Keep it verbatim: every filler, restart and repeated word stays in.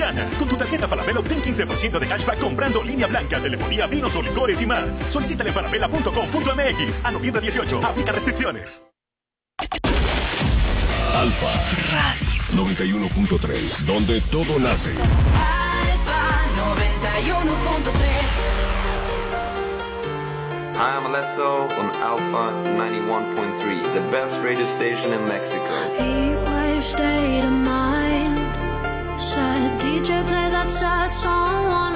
gana. Con tu tarjeta Falabella obtén quince por ciento de cashback comprando línea blanca, telefonía, vinos o licores y más. Solicítale en falabella punto com punto m x. A noviembre dieciocho. Aplica restricciones. Alfa Radio noventa y uno punto tres, donde todo nace. Alfa noventa y uno punto tres. I am Alesso on Alpha ninety-one point three, the best radio station in Mexico. Heatwave state of mind. Said D J play that sad song.